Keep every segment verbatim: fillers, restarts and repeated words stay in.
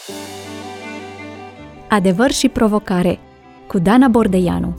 Adevăr și provocare cu Dana Bordeianu.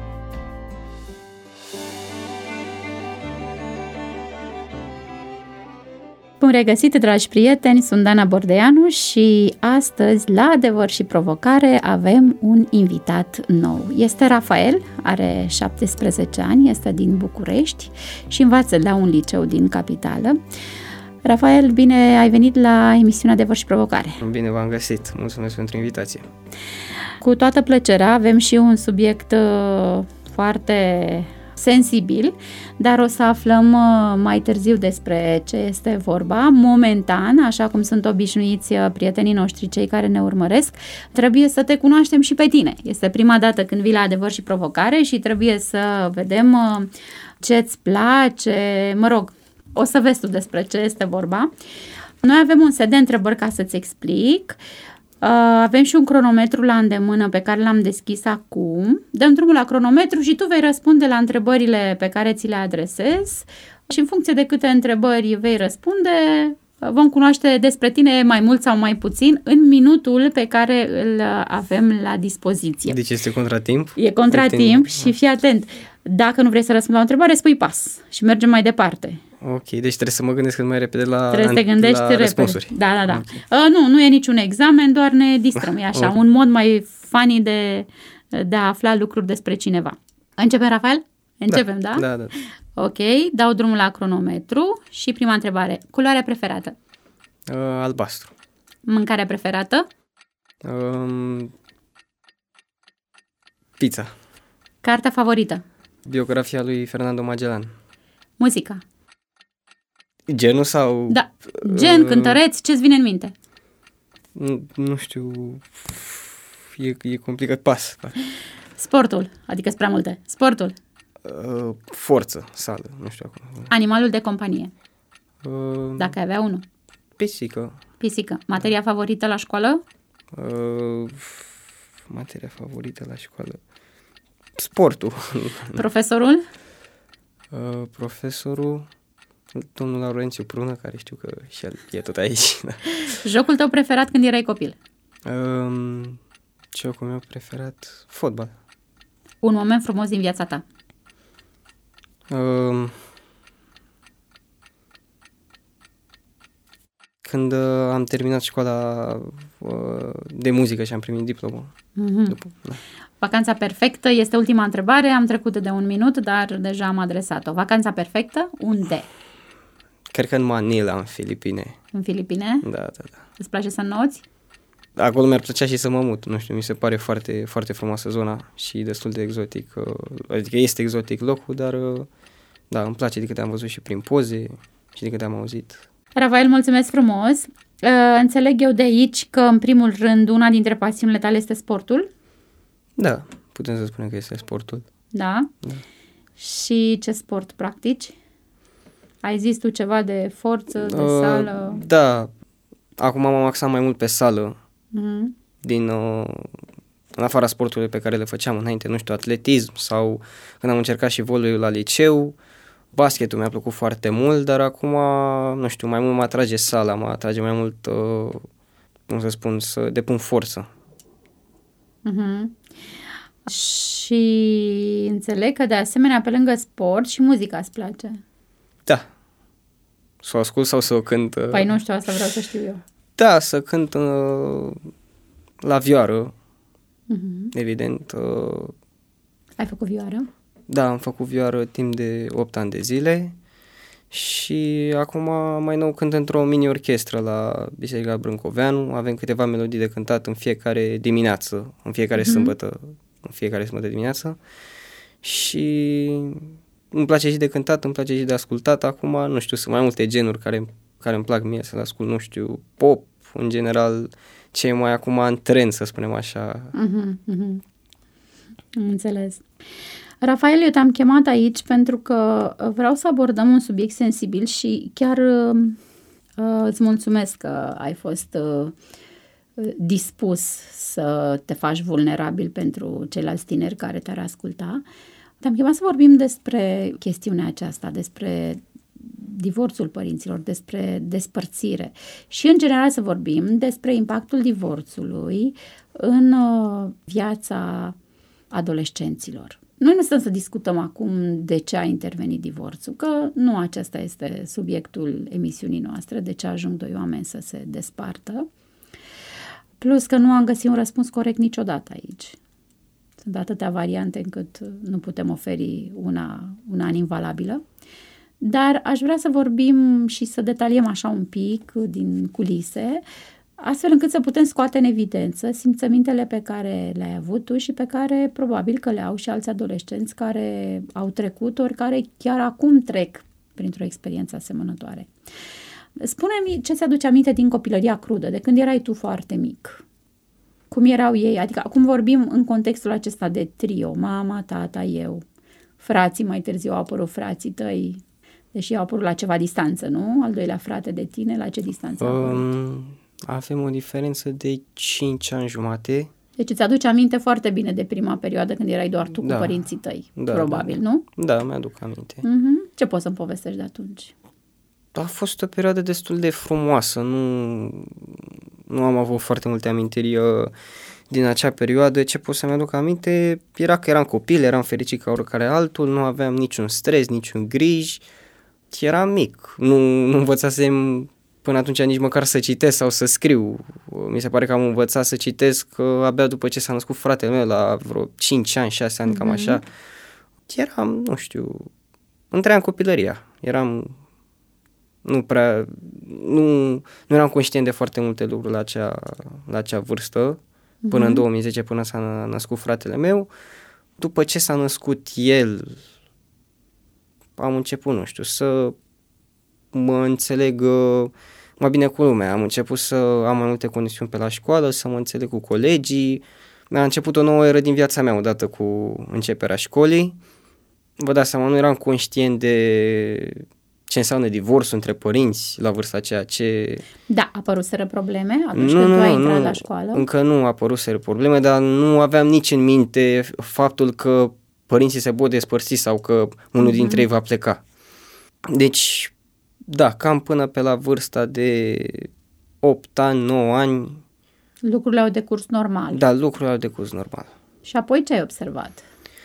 Bun regăsit, dragi prieteni, sunt Dana Bordeianu și astăzi, la Adevăr și provocare, avem un invitat nou. Este Rafael, are șaptesprezece ani, este din București și învață la un liceu din capitală. Rafael, bine ai venit la emisiunea Adevăr și provocare. Bine v-am găsit, mulțumesc pentru invitație. Cu toată plăcerea, avem și un subiect uh, foarte sensibil, dar o să aflăm uh, mai târziu despre ce este vorba. Momentan, așa cum sunt obișnuiți uh, prietenii noștri, cei care ne urmăresc, trebuie să te cunoaștem și pe tine. Este prima dată când vii la Adevăr și provocare și trebuie să vedem uh, ce-ți place, mă rog, o să vezi tu despre ce este vorba. Noi avem un set de întrebări ca să-ți explic. Uh, avem și un cronometru la îndemână pe care l-am deschis acum. Dăm drumul la cronometru și tu vei răspunde la întrebările pe care ți le adresez și în funcție de câte întrebări vei răspunde, vom cunoaște despre tine mai mult sau mai puțin în minutul pe care îl avem la dispoziție. Deci este contratimp? E contratimp și fii atent. Dacă nu vrei să răspunzi la o întrebare, spui pas și mergem mai departe. Ok, deci trebuie să mă gândesc cât mai repede la, trebuie să te gândești la repede. răspunsuri. Da, da, da. Okay. Uh, nu, nu e niciun examen, doar ne distrăm. E așa, okay. Un mod mai funny de, de a afla lucruri despre cineva. Începem, Rafael? Începem, da? Da, da. da. Ok, dau drumul la cronometru și prima întrebare. Culoarea preferată? Uh, albastru. Mâncarea preferată? Uh, pizza. Cartea favorită? Biografia lui Fernando Magellan. Muzica? Genul sau... Da, gen, uh, cântăreț, ce-ți vine în minte? Nu, nu știu, e, e complicat, pas. Sportul, adică prea multe. Sportul? Uh, forță, sală, nu știu acum. Animalul de companie? Uh, Dacă avea unul. Pisică. Pisică. Materia favorită la școală? Uh, materia favorită la școală? Sportul. Profesorul? Uh, profesorul, domnul Laurențiu Prună, care știu că și el e tot aici. Da. Jocul tău preferat când erai copil? Uh, jocul meu preferat? Fotbal. Un moment frumos din viața ta? Uh, când uh, am terminat școala uh, de muzică și am primit diplomă. Mm-hmm. După, da. Vacanța perfectă este ultima întrebare, am trecut de un minut, dar deja am adresat-o. Vacanța perfectă, unde? Cred că în Manila, în Filipine. În Filipine? Da, da, da. Îți place să înnoți? Acolo mi-ar plăcea și să mă mut, nu știu, mi se pare foarte, foarte frumoasă zona și destul de exotic. Adică este exotic locul, dar da, îmi place de câte am văzut și prin poze și de câte am auzit. Rafael, mulțumesc frumos! Înțeleg eu de aici că, în primul rând, una dintre pasiunile tale este sportul? Da, putem să spunem că este sportul. Da? Da. Și ce sport practici? Ai zis tu ceva de forță, de uh, sală? Da, acum m-am axat mai mult pe sală, uh-huh. din, uh, în afara sporturilor pe care le făceam înainte, nu știu, atletism sau când am încercat și voleiul la liceu, basketul mi-a plăcut foarte mult, dar acum, nu știu, mai mult mă atrage sala, mă atrage mai mult, uh, cum să spun, să depun forță. Uh-huh. Și înțeleg că de asemenea pe lângă sport și muzica îți place. Da. Să o ascult sau să o cânt? Păi nu știu, asta vreau să știu eu. Da, să cânt uh, la vioară, uh-huh. evident. Uh, Ai făcut vioară? Da, am făcut vioară timp de opt ani de zile și acum mai nou cânt într-o mini-orchestră la Biserica Brâncoveanu. Avem câteva melodii de cântat în fiecare dimineață, în fiecare uh-huh. sâmbătă, în fiecare sâmbătă dimineață și îmi place și de cântat, îmi place și de ascultat. Acum, nu știu, sunt mai multe genuri care, care îmi plac mie să le ascult, nu știu, pop, în general, ce e mai acum în trend, să spunem așa. Uh-huh, uh-huh. Înțeles. Rafael, eu te-am chemat aici pentru că vreau să abordăm un subiect sensibil și chiar uh, îți mulțumesc că ai fost uh, dispus să te faci vulnerabil pentru ceilalți tineri care te-ar asculta. Te-am chemat să vorbim despre chestiunea aceasta, despre divorțul părinților, despre despărțire și, în general, să vorbim despre impactul divorțului în viața adolescenților. Noi nu stăm să discutăm acum de ce a intervenit divorțul, că nu acesta este subiectul emisiunii noastre, de ce ajung doi oameni să se despartă. Plus că nu am găsit un răspuns corect niciodată aici. Sunt atâtea variante încât nu putem oferi una, una invalabilă. Dar aș vrea să vorbim și să detaliem așa un pic din culise, astfel încât să putem scoate în evidență simțămintele pe care le-ai avut tu și pe care probabil că le au și alți adolescenți care au trecut, ori care chiar acum trec printr-o experiență asemănătoare. Spune-mi ce ți-aduce aminte din copilăria crudă, de când erai tu foarte mic. Cum erau ei? Adică acum vorbim în contextul acesta de trio, mama, tata, eu. Frații, mai târziu au apărut frații tăi, deși au apărut la ceva distanță, nu? Al doilea frate de tine, la ce distanță au apărut? Um, avem o diferență de cinci ani jumate. Deci îți aduce aminte foarte bine de prima perioadă când erai doar tu Da. cu părinții tăi, Da, probabil, da. nu? Da, mi-aduc aminte. Uh-huh. Ce poți să-mi povestești de atunci? A fost o perioadă destul de frumoasă, nu, nu am avut foarte multe amintiri uh, din acea perioadă. Ce pot să-mi aduc aminte era că eram copil, eram fericit ca oricare altul, nu aveam niciun stres, niciun griji, eram mic, nu, nu învățasem până atunci nici măcar să citesc sau să scriu. Mi se pare că am învățat să citesc uh, abia după ce s-a născut fratele meu la vreo cinci ani, șase ani, mm-hmm. cam așa. Eram, nu știu, îmi trăiam copilăria, eram... Nu prea, nu, nu eram conștient de foarte multe lucruri la acea, la acea vârstă, până mm-hmm. în două mii zece, până s-a născut fratele meu. După ce s-a născut el, am început, nu știu, să mă înțeleg mai bine cu lumea. Am început să am mai multe conexiuni pe la școală, să mă înțeleg cu colegii. Mi-a început o nouă eră din viața mea odată cu începerea școlii. Vă dați seama, nu eram conștient de... ce înseamnă divorțul între părinți la vârsta aceea, ce... Da, apăruseră probleme atunci nu, când nu, tu ai nu, intrat nu, la școală? Încă nu apăruseră probleme, dar nu aveam nici în minte faptul că părinții se pot despărți sau că unul mm-hmm. dintre ei va pleca. Deci, da, cam până pe la vârsta de opt ani, nouă ani... Lucrurile au decurs normal. Da, lucrurile au decurs normal. Și apoi ce ai observat?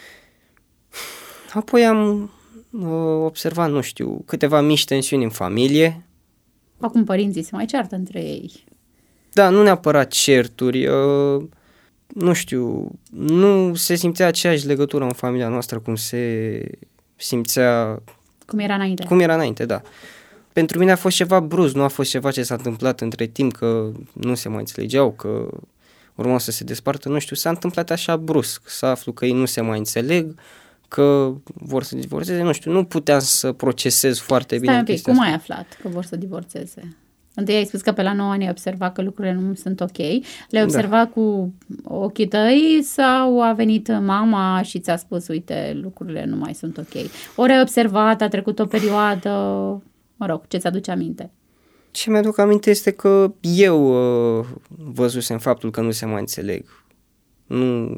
Apoi am... observat, nu știu, câteva mici tensiuni în familie. Acum părinții se mai ceartă între ei. Da, nu neapărat certuri, uh, nu știu, nu se simțea aceeași legătură în familia noastră cum se simțea... Cum era înainte. Cum era înainte, da. Pentru mine a fost ceva brusc, nu a fost ceva ce s-a întâmplat între timp, că nu se mai înțelegeau, că urmau să se despartă, nu știu, s-a întâmplat așa brusc, să aflu că ei nu se mai înțeleg, că vor să divorțeze, nu știu, nu puteam să procesez foarte bine. Stai un pic, cum asta. ai aflat că vor să divorțeze? Întâi ai spus că pe la nouă ani ai observat că lucrurile nu sunt ok. Le-ai observat da. cu ochii tăi sau a venit mama și ți-a spus, uite, lucrurile nu mai sunt ok? Ori ai observat, a trecut o perioadă, mă rog, ce ți-aduce aminte? Ce mi-aduc aminte este că eu uh, văzusem faptul că nu se mai înțeleg. Nu...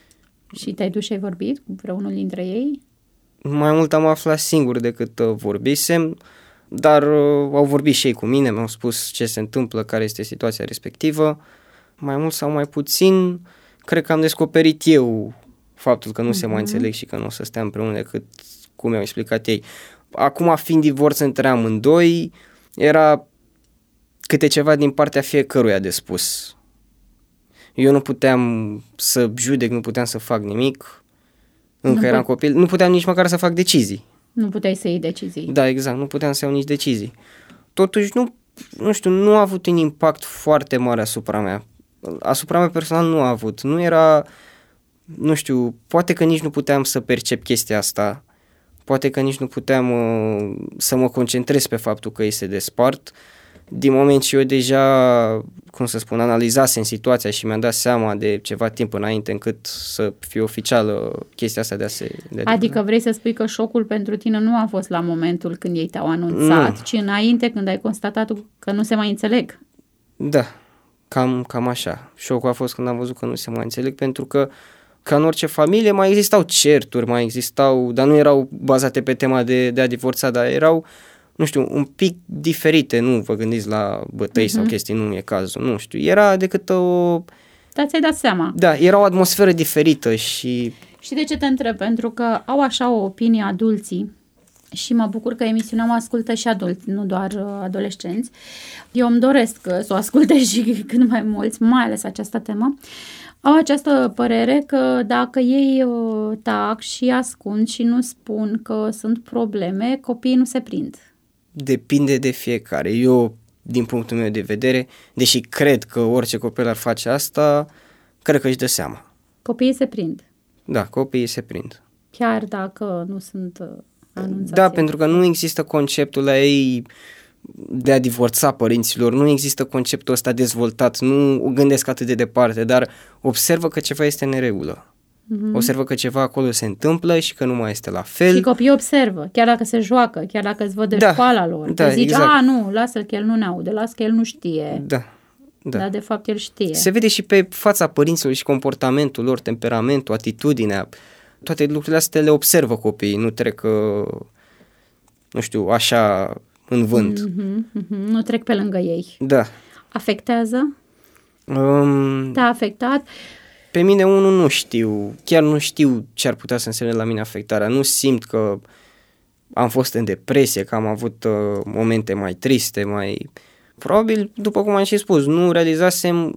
Și te-ai dus și ai vorbit cu vreunul dintre ei? Mai mult am aflat singur decât uh, vorbisem, dar uh, au vorbit și ei cu mine, mi-au spus ce se întâmplă, care este situația respectivă. Mai mult sau mai puțin, cred că am descoperit eu faptul că nu uh-huh. se mai înțeleg și că nu o să stea împreună decât cum mi-au explicat ei. Acum, fiind divorț între amândoi, era câte ceva din partea fiecăruia de spus. Eu nu puteam să judec, nu puteam să fac nimic, încă nu eram put- copil, nu puteam nici măcar să fac decizii. Nu puteai să iei decizii. Da, exact, nu puteam să iau nici decizii. Totuși, nu, nu știu, nu a avut un impact foarte mare asupra mea. Asupra mea personal nu a avut. Nu era, nu știu, poate că nici nu puteam să percep chestia asta, poate că nici nu puteam uh, să mă concentrez pe faptul că ei se despart. Din moment ce eu deja, cum să spun, analizasem situația și mi-am dat seama de ceva timp înainte încât să fie oficială chestia asta de a se... De adică vrei să spui că șocul pentru tine nu a fost la momentul când ei te-au anunțat, nu. Ci înainte când ai constatat că nu se mai înțeleg. Da, cam, cam așa. Șocul a fost când am văzut că nu se mai înțeleg, pentru că ca în orice familie mai existau certuri, mai existau, dar nu erau bazate pe tema de, de a divorța, dar erau nu știu, un pic diferite, nu vă gândiți la bătăi uh-huh. sau chestii, nu e cazul, nu știu, era decât o... Da, ți-ai dat seama. Da, era o atmosferă diferită și... Și de ce te întreb? Pentru că au așa o opinie adulții și mă bucur că emisiunea o ascultă și adulți, nu doar uh, adolescenți. Eu îmi doresc să o asculte și cât mai mulți, mai ales această temă. Au această părere că dacă ei uh, tac și ascund și nu spun că sunt probleme, copiii nu se prind. Depinde de fiecare. Eu, din punctul meu de vedere, deși cred că orice copil ar face asta, cred că își dă seama. Copiii se prind. Da, copiii se prind. Chiar dacă nu sunt uh, anunțați. Da, pentru că nu există conceptul la ei de a divorța părinților, nu există conceptul ăsta dezvoltat, nu o gândesc atât de departe, dar observă că ceva este în neregulă. Mm-hmm. Observă că ceva acolo se întâmplă și că nu mai este la fel. Și copiii observă, chiar dacă se joacă, chiar dacă îți văd de da, școala lor. Da, că zici, exact. a, nu, lasă-l că el nu ne aude, lasă că el nu știe. Da, da. Dar de fapt el știe. Se vede și pe fața părinților și comportamentul lor, temperamentul, atitudinea. Toate lucrurile astea le observă copiii, nu trec, nu știu, așa în vânt. Mm-hmm, mm-hmm. Nu trec pe lângă ei. Da. Afectează? Um, Te-a afectat? Pe mine unul nu știu, chiar nu știu ce ar putea să însemne la mine afectarea. Nu simt că am fost în depresie, că am avut uh, momente mai triste, mai... Probabil, după cum am și spus, nu realizasem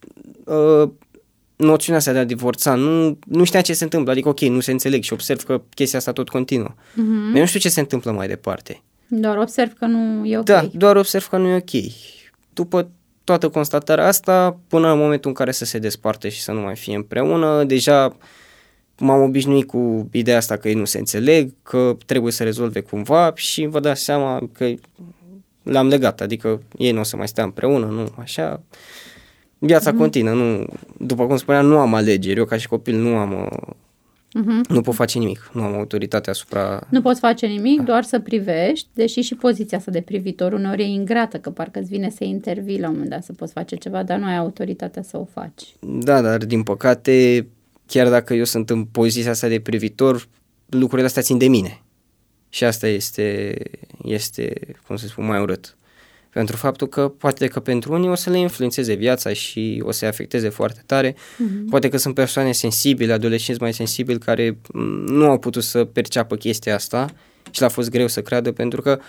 uh, noțiunea asta de a divorța, nu, nu știam ce se întâmplă, adică ok, nu se înțeleg și observ că chestia asta tot continuă. Uh-huh. Eu nu știu ce se întâmplă mai departe. Doar observ că nu e ok. Da, doar observ că nu e ok. După toată constatarea asta, până în momentul în care să se desparte și să nu mai fie împreună, deja m-am obișnuit cu ideea asta că ei nu se înțeleg, că trebuie să rezolve cumva și vă dați seama că le-am legat, adică ei nu o să mai stea împreună, nu, așa... Viața mm-hmm. continuă, nu, după cum spuneam, nu am alegeri, eu ca și copil nu am, mm-hmm. nu pot face nimic, nu am autoritate asupra... Nu poți face nimic, da. Doar să privești, deși și poziția asta de privitor uneori e ingrată, că parcă îți vine să intervii la un moment dat să poți face ceva, dar nu ai autoritatea să o faci. Da, dar din păcate, chiar dacă eu sunt în poziția asta de privitor, lucrurile astea țin de mine și asta este, este cum să spun, mai urât. Pentru faptul că poate că pentru unii o să le influențeze viața și o să-i afecteze foarte tare. Uh-huh. Poate că sunt persoane sensibile, adolescenți mai sensibili care nu au putut să perceapă chestia asta și le-a fost greu să creadă pentru că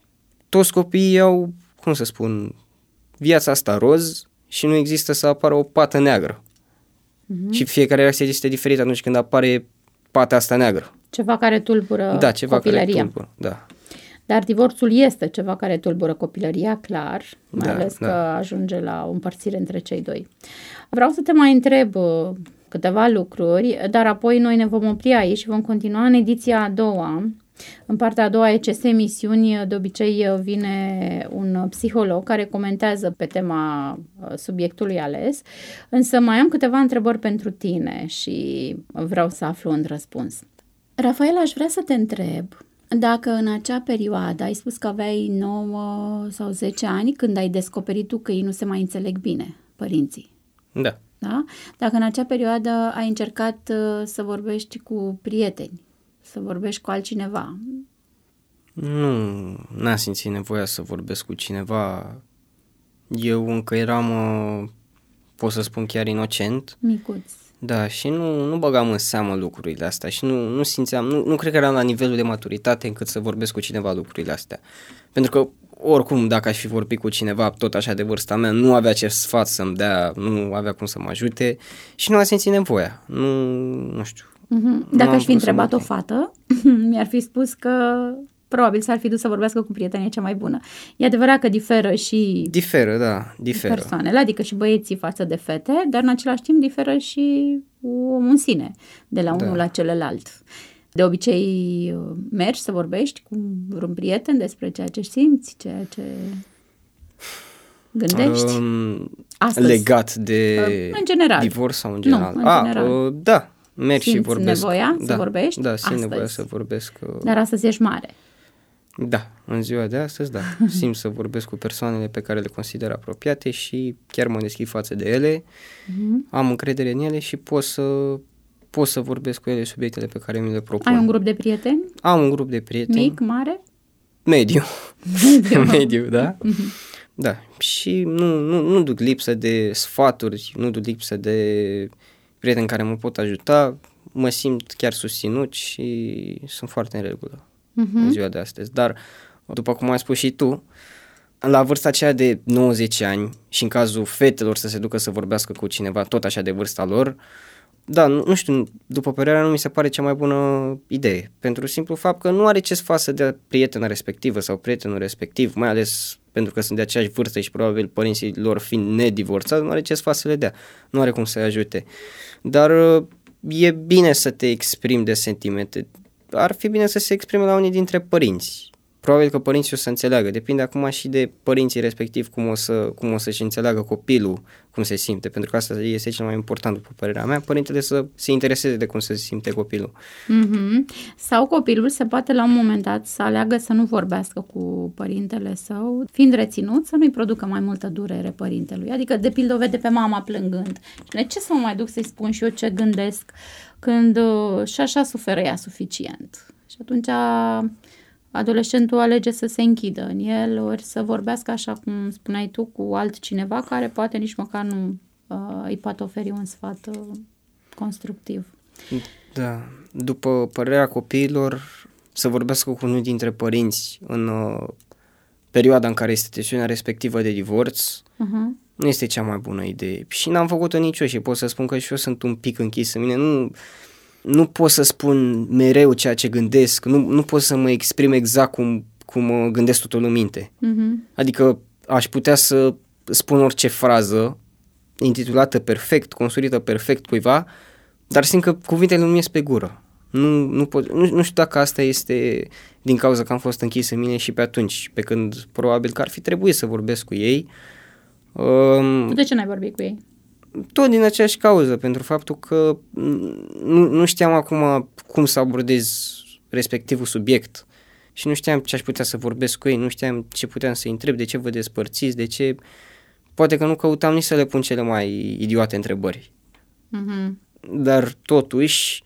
toți copiii au, cum să spun, viața asta roz și nu există să apară o pată neagră. Uh-huh. Și fiecare reacție este diferită atunci când apare pata asta neagră. Ceva care tulbură da, ceva copilăria. Care tulbură, da. Dar divorțul este ceva care tulbură copilăria, clar, mai da, ales da. că ajunge la o împărțire între cei doi. Vreau să te mai întreb câteva lucruri, dar apoi noi ne vom opri aici și vom continua în ediția a doua. În partea a doua a E C S emisiuni, de obicei vine un psiholog care comentează pe tema subiectului ales, însă mai am câteva întrebări pentru tine și vreau să aflu un răspuns. Rafael, aș vrea să te întreb dacă în acea perioadă, ai spus că aveai nouă sau zece ani când ai descoperit tu că ei nu se mai înțeleg bine, părinții. Da. Da? Dacă în acea perioadă ai încercat uh, să vorbești cu prieteni, să vorbești cu altcineva. Nu, n-am simțit nevoia să vorbesc cu cineva. Eu încă eram, uh, pot să spun chiar inocent. Micuț. Da, și nu, nu băgam în seamă lucrurile astea și nu, nu simțeam, nu, nu cred că eram la nivelul de maturitate încât să vorbesc cu cineva lucrurile astea. Pentru că oricum dacă aș fi vorbit cu cineva tot așa de vârsta mea, nu avea ce sfat să-mi dea, nu avea cum să mă ajute și nu a simțit nevoia. Nu, nu știu. Mm-hmm. Dacă aș fi întrebat o fată, mi-ar fi spus că probabil s-ar fi dus să vorbească cu prietenia cea mai bună. E adevărat că diferă și... Diferă, da, diferă. Persoanele, adică și băieții față de fete, dar în același timp diferă și omul în sine, de la unul da. la celălalt. De obicei mergi să vorbești cu un prieten despre ceea ce simți, ceea ce gândești? Um, Astăzi. Legat de în general. divorț sau în general? Nu, în A, general. Uh, da, merg Simți și vorbesc. nevoia da, să vorbești? Da, simt astăzi. nevoia să vorbesc. Uh, Dar astăzi ești mare. Da, în ziua de astăzi, da. Simt să vorbesc cu persoanele pe care le consider apropiate și chiar mă deschid față de ele. Uh-huh. Am încredere în ele și pot să, pot să vorbesc cu ele subiectele pe care mi le propun. Ai un grup de prieteni? Am un grup de prieteni. Mic, mare? mediu. Mediu. Mediu, da? Da. Și nu, nu, nu duc lipsă de sfaturi, nu duc lipsă de prieteni care mă pot ajuta, mă simt chiar susținut și sunt foarte în regulă uh-huh. în ziua de astăzi. Dar, după cum ai spus și tu, la vârsta aceea de nouăzeci ani și în cazul fetelor să se ducă să vorbească cu cineva tot așa de vârsta lor, da, nu, nu știu, după părerea nu mi se pare cea mai bună idee, pentru simplu fapt că nu are ce sfat să dea prietena respectivă sau prietenul respectiv, mai ales pentru că sunt de aceeași vârstă și probabil părinții lor fiind nedivorțați, nu are ce sfat să le dea, nu are cum să-i ajute. Dar e bine să te exprimi de sentimente, ar fi bine să se exprime la unii dintre părinți. Probabil că părinții o să înțeleagă, depinde acum și de părinții respectiv cum o, să, cum o să-și înțeleagă copilul cum se simte, pentru că asta este cel mai important după părerea mea, părintele să se intereseze de cum se simte copilul. Mm-hmm. Sau copilul se poate la un moment dat să aleagă să nu vorbească cu părintele său, fiind reținut să nu-i producă mai multă durere părintelui, adică de pildă o vede pe mama plângând și ce să mă mai duc să-i spun și eu ce gândesc când uh, și așa suferă ea suficient. Și atunci adolescentul alege să se închidă în el, ori să vorbească, așa cum spuneai tu, cu altcineva care poate nici măcar nu uh, îi poate oferi un sfat uh, constructiv. Da. După părerea copiilor, să vorbească cu unul dintre părinți în uh, perioada în care este tensiunea respectivă de divorț, uh-huh. nu este cea mai bună idee. Și n-am făcut-o nici eu și pot să spun că și eu sunt un pic închis în mine. Nu... Nu pot să spun mereu ceea ce gândesc, nu, nu pot să mă exprim exact cum, cum gândesc totul în minte. Uh-huh. Adică aș putea să spun orice frază intitulată perfect, construită perfect cuiva, dar simt că cuvintele nu mi ies pe gură. Nu, nu, pot, nu, nu știu dacă asta este din cauza că am fost închis în mine și pe atunci, pe când probabil că ar fi trebuit să vorbesc cu ei. Um, de ce n-ai vorbit cu ei? Tot din aceeași cauză, pentru faptul că nu, nu știam acum cum să abordez respectivul subiect și nu știam ce aș putea să vorbesc cu ei, nu știam ce puteam să-i întreb, de ce vă despărțiți, de ce... Poate că nu căutam nici să le pun cele mai idiote întrebări. Uh-huh. Dar totuși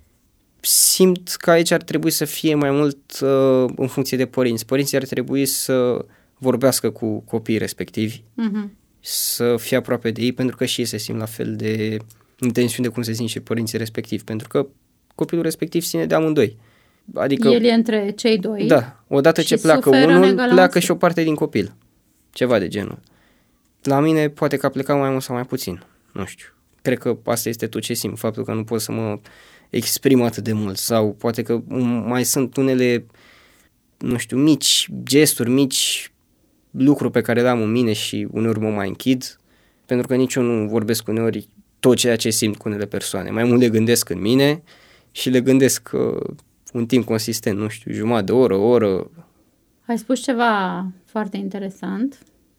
simt că aici ar trebui să fie mai mult uh, în funcție de părinți. Părinții ar trebui să vorbească cu copiii respectivi. Uh-huh. Să fie aproape de ei, pentru că și ei se simt la fel de în tensiune cum se simt și părinții respectivi, pentru că copilul respectiv ține de amândoi. Adică, el e între cei doi. Da, odată ce pleacă unul, pleacă și o parte din copil. Ceva de genul. La mine poate că a plecat mai mult sau mai puțin, nu știu. Cred că asta este tot ce simt, faptul că nu pot să mă exprim atât de mult sau poate că mai sunt unele, nu știu, mici gesturi, mici lucruri pe care le am în mine și uneori mă mai închid, pentru că nici eu nu vorbesc uneori tot ceea ce simt cu unele persoane. Mai mult le gândesc în mine și le gândesc uh, un timp consistent, nu știu, jumătate de oră, o oră. Ai spus ceva foarte interesant.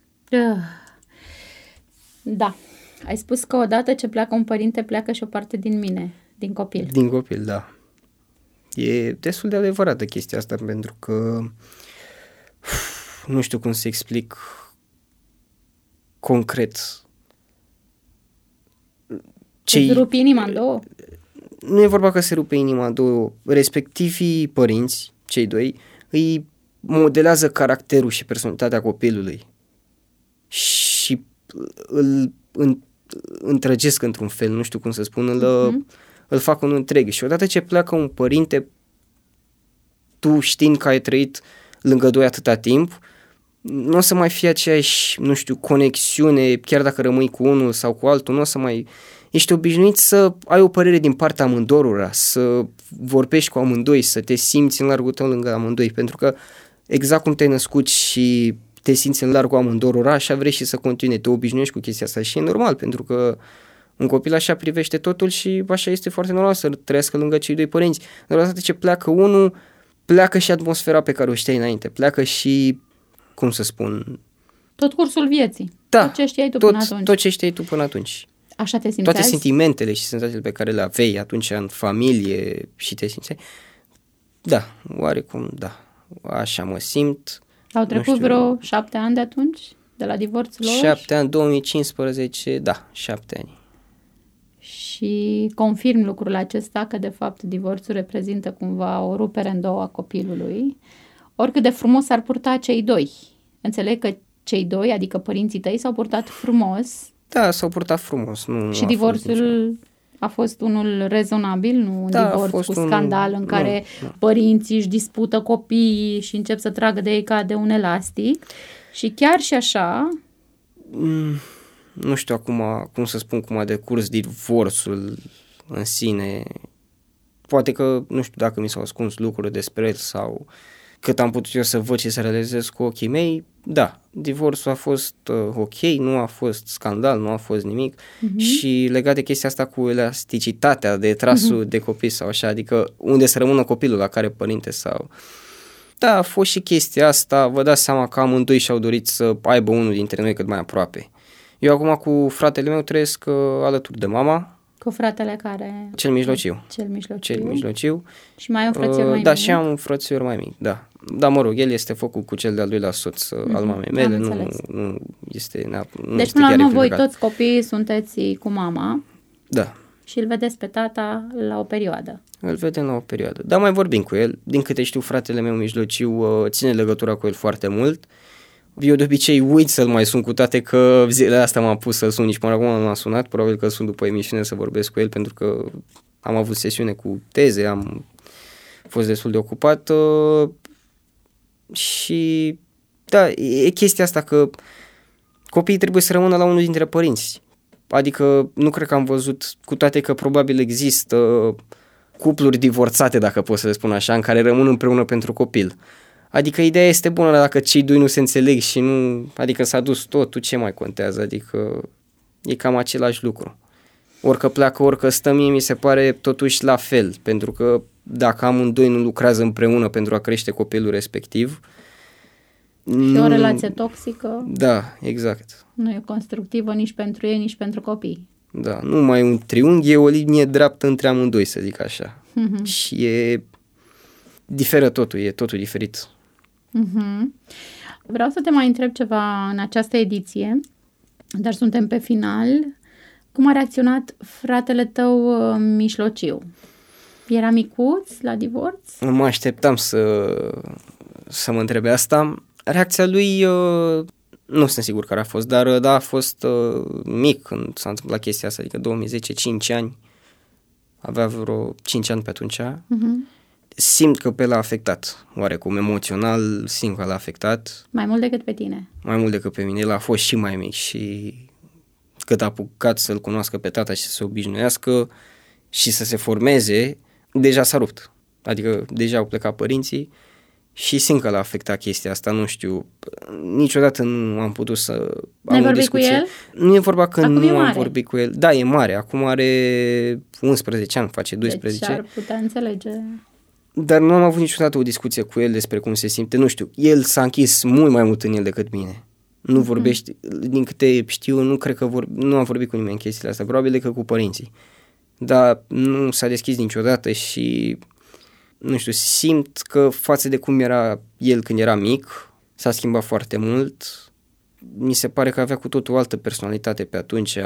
Da, ai spus că odată ce pleacă un părinte, pleacă și o parte din mine, din copil. Din copil, da. E destul de adevărată chestia asta, pentru că nu știu cum să explic concret. Cei... Îți rupi inima în două? Nu e vorba că se rupe inima în două. Respectivii părinți, cei doi, îi modelează caracterul și personalitatea copilului și îl în, întregesc într-un fel, nu știu cum să spun, îl, uh-huh. îl fac un întreg. Și odată ce pleacă un părinte, tu știind că ai trăit lângă doi atâta timp, nu o să mai fie aceeași, nu știu, conexiune, chiar dacă rămâi cu unul sau cu altul, nu o să mai... Ești obișnuit să ai o părere din partea amândorura, să vorbești cu amândoi, să te simți în largul tău lângă amândoi, pentru că exact cum te-ai născut și te simți în largul amândorura, așa vrei și să continui, te obișnuiești cu chestia asta și e normal, pentru că un copil așa privește totul și așa este foarte normal să trăiască lângă cei doi părinți. Dar odată ce pleacă unul, pleacă și atmosfera pe care o știai înainte, pleacă și, cum să spun... Tot cursul vieții, da, tot ce știai tu tot, până atunci. Tot ce știai tu până atunci. Așa te simți Toate azi? sentimentele și senzațiile pe care le aveai atunci în familie și te simțeai. Da, oarecum, da. Așa mă simt. Au trecut vreo șapte ani de atunci? De la divorțul lor? Șapte ani, două mii cincisprezece, da, șapte ani. Și confirm lucrul acesta că de fapt divorțul reprezintă cumva o rupere în două a copilului, oricât de frumos s-ar purta cei doi. Înțeleg că cei doi, adică părinții tăi, s-au purtat frumos. Da, s-au purtat frumos. Nu, și nu divorțul a fost unul rezonabil, nu un da, divorț cu un... scandal în care nu, nu. părinții își dispută copiii și încep să tragă de ei ca de un elastic. Și chiar și așa... Mm, nu știu acum cum să spun cum a decurs divorțul în sine. Poate că, nu știu dacă mi s-au ascuns lucruri despre el sau cât am putut eu să văd și să realizez cu ochii mei. Da, divorțul a fost uh, ok, nu a fost scandal, nu a fost nimic. Uh-huh. Și legat de chestia asta cu elasticitatea de trasul uh-huh. de copii sau așa, adică unde să rămână copilul, la care părinte sau... Da, a fost și chestia asta, vă dați seama că amândoi și-au dorit să aibă unul dintre noi cât mai aproape. Eu acum cu fratele meu trăiesc uh, alături de mama. Cu fratele care... Cel mijlociu. Cel mijlociu. Cel mijlociu. Și mai ai un frățior uh, mai da, mic. și am un frățior mai mic, da. Dar mă rog, el este făcut cu cel de-al doilea soț mm-hmm. al mamei mele, nu, nu este neap- nu Deci este până la chiar urmă voi implicat. toți copiii sunteți cu mama. Da. Și îl vedeți pe tata la o perioadă. Îl vedem la o perioadă. Dar mai vorbim cu el. Din câte știu, fratele meu mijlociu uh, ține legătura cu el foarte mult. Eu de obicei uit să-l mai sun, cu toate că zilele astea m-am pus să-l sun, nici până acum nu m-am sunat, probabil că sun după emisiune să vorbesc cu el, pentru că am avut sesiune cu teze, am fost destul de ocupat uh, și da, e chestia asta că copiii trebuie să rămână la unul dintre părinți. Adică nu cred că am văzut, cu toate că probabil există cupluri divorțate, dacă pot să le spun așa, în care rămân împreună pentru copil. Adică ideea este bună, dar dacă cei doi nu se înțeleg și nu, adică s-a dus totul, ce mai contează? Adică e cam același lucru. Orică pleacă, orică stă, mie mi se pare totuși la fel, pentru că dacă amândoi nu lucrează împreună pentru a crește copilul respectiv... Și o relație toxică... Da, exact. Nu e constructivă nici pentru ei, nici pentru copii. Da, nu mai un triunghi, e o linie dreaptă între amândoi, să zic așa. Mm-hmm. Și e... diferă totul, e totul diferit. Mm-hmm. Vreau să te mai întreb ceva în această ediție, dar suntem pe final. Cum a reacționat fratele tău mijlociu? Era micuț la divorț? Nu mă așteptam să, să mă întrebe asta. Reacția lui, uh, nu sunt sigur care a fost, dar uh, da, a fost uh, mic când s-a întâmplat chestia asta, adică două mii zece, cinci ani, avea vreo cinci ani pe atunci. Uh-huh. Simt că pe l-a afectat, oarecum emoțional, simt că l-a afectat. Mai mult decât pe tine? Mai mult decât pe mine, el a fost și mai mic și cât a apucat să-l cunoască pe tata și să se obișnuiască și să se formeze, deja s-a rupt. Adică deja au plecat părinții și simt că l-a afectat chestia asta, nu știu, niciodată nu am putut să am am o discuție. Cu el? Nu e vorba că acum nu am vorbit cu el. Da, e mare, acum are unsprezece ani, face doisprezece. Deci ar putea înțelege. Dar nu am avut niciodată o discuție cu el despre cum se simte, nu știu, el s-a închis mult mai mult în el decât mine. Nu mm-hmm. vorbești, din câte știu, nu cred că vor, nu am vorbit cu nimeni în chestiile astea, probabil decât cu părinții. Dar nu s-a deschis niciodată și, nu știu, simt că față de cum era el când era mic, s-a schimbat foarte mult. Mi se pare că avea cu totul o altă personalitate pe atunci,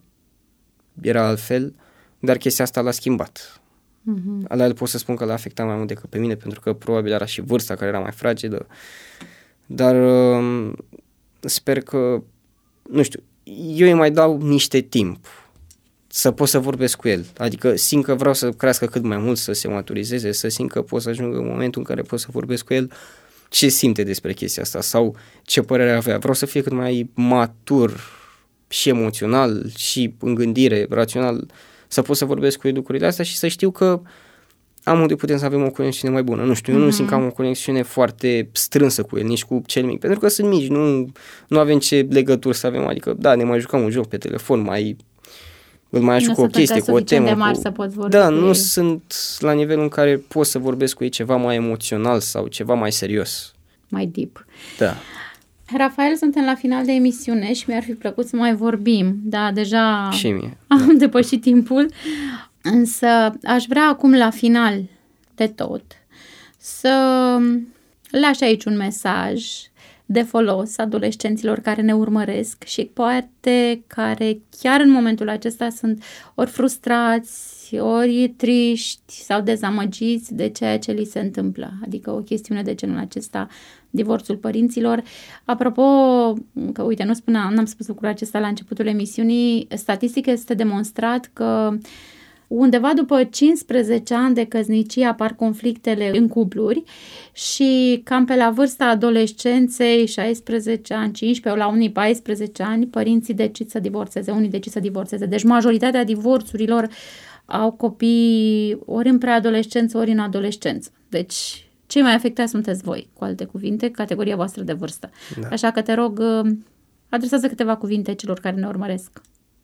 era altfel, dar chestia asta l-a schimbat. Mm-hmm. La el pot să spun că l-a afectat mai mult decât pe mine, pentru că probabil era și vârsta care era mai fragedă, dar uh, sper că, nu știu, eu îi mai dau niște timp să pot să vorbesc cu el, adică simt că vreau să crească cât mai mult, să se maturizeze, să simt că pot să ajung în momentul în care pot să vorbesc cu el ce simte despre chestia asta sau ce părere avea. Vreau să fie cât mai matur și emoțional și în gândire, rațional, să pot să vorbesc cu el lucrurile astea și să știu că amândoi putem să avem o conexiune mai bună. Nu știu, eu mm-hmm. nu simt că am o conexiune foarte strânsă cu el, nici cu cel mic, pentru că sunt mici, nu, nu avem ce legături să avem, adică da, ne mai jucăm un joc pe telefon, mai îl mai ajut cu o chestie, cu o temă. De mari cu... să poți vorbi da, cu nu ei. sunt la nivelul în care pot să vorbesc cu ei ceva mai emoțional sau ceva mai serios. Mai deep. Da. Rafael, suntem la final de emisiune și mi-ar fi plăcut să mai vorbim, dar deja și mie, am da. depășit timpul, însă aș vrea acum la final de tot să lași aici un mesaj de folos adolescenților care ne urmăresc și poate care chiar în momentul acesta sunt ori frustrați, ori triști sau dezamăgiți de ceea ce li se întâmplă. Adică o chestiune de genul acesta, divorțul părinților. Apropo, că uite, nu spunea, n-am spus lucrul acesta la începutul emisiunii, statistic este demonstrat că undeva după cincisprezece ani de căsnicie apar conflictele în cupluri și cam pe la vârsta adolescenței, șaisprezece ani, cincisprezece, la unii paisprezece ani, părinții decid să divorțeze, unii decid să divorțeze. Deci majoritatea divorțurilor au copii ori în preadolescență, ori în adolescență. Deci cei mai afectați sunteți voi, cu alte cuvinte, categoria voastră de vârstă. Da. Așa că te rog, adresează câteva cuvinte celor care ne urmăresc.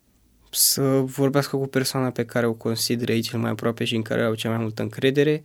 Să vorbească cu persoana pe care o consideră ei cel mai aproape și în care au cea mai multă încredere.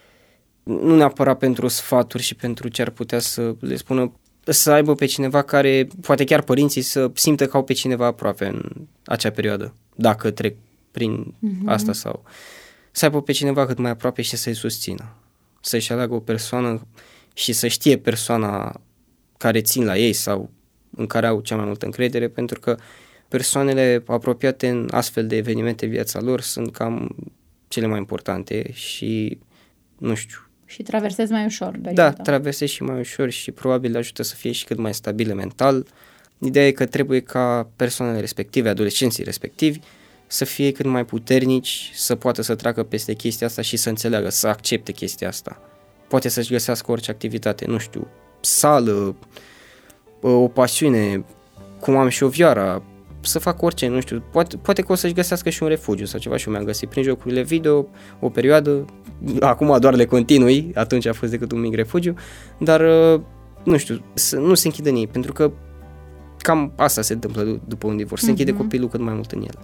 Nu neapărat pentru sfaturi și pentru ce ar putea să le spună, să aibă pe cineva care, poate chiar părinții, să simtă că au pe cineva aproape în acea perioadă, dacă trec prin uh-huh. asta, sau să aibă pe cineva cât mai aproape și să-i susțină. Să-și aleagă o persoană și să știe persoana care țin la ei sau în care au cea mai multă încredere, pentru că persoanele apropiate în astfel de evenimente în viața lor sunt cam cele mai importante și, nu știu. Și traversezi mai ușor. Da, traversezi și mai ușor și probabil ajută să fie și cât mai stabile mental. Ideea e că trebuie ca persoanele respective, adolescenții respectivi, să fie cât mai puternici, să poată să treacă peste chestia asta și să înțeleagă, să accepte chestia asta. Poate să-și găsească orice activitate, nu știu, sală, o pasiune, cum am și o Vioara, să fac orice, nu știu, poate, poate că o să-și găsească și un refugiu sau ceva și eu mi-am găsit prin jocurile video o perioadă, acum doar le continui, atunci a fost decât un mic refugiu, dar nu știu, să nu se închidă în ei, pentru că cam asta se întâmplă după un divorț, se mm-hmm. închide copilul cât mai mult în el.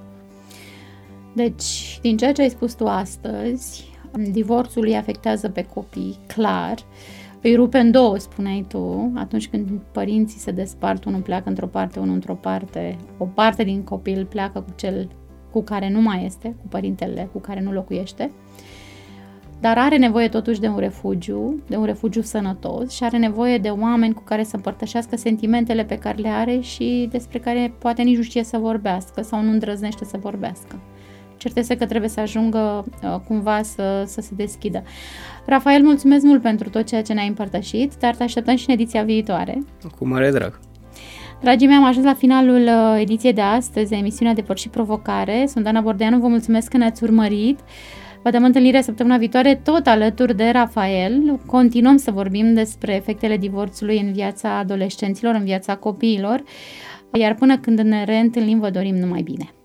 Deci, din ceea ce ai spus tu astăzi, divorțul îi afectează pe copii, clar, îi rupe în două, spuneai tu, atunci când părinții se despart, unul pleacă într-o parte, unul într-o parte, o parte din copil pleacă cu cel cu care nu mai este, cu părintele cu care nu locuiește, dar are nevoie totuși de un refugiu, de un refugiu sănătos și are nevoie de oameni cu care să împărtășească sentimentele pe care le are și despre care poate nici nu știe să vorbească sau nu îndrăznește să vorbească. Cert este că trebuie să ajungă uh, cumva să, să se deschidă. Rafael, mulțumesc mult pentru tot ceea ce ne-ai împărtășit, dar te așteptăm și în ediția viitoare. Cu mare drag. Dragii mei, am ajuns la finalul uh, ediției de astăzi, emisiunea Depăr și Provocare. Sunt Ana Bordeanu, vă mulțumesc că ne-ați urmărit. Vă dăm întâlnire săptămâna viitoare, tot alături de Rafael. Continuăm să vorbim despre efectele divorțului în viața adolescenților, în viața copiilor, iar până când ne reîntâlnim, vă dorim numai bine.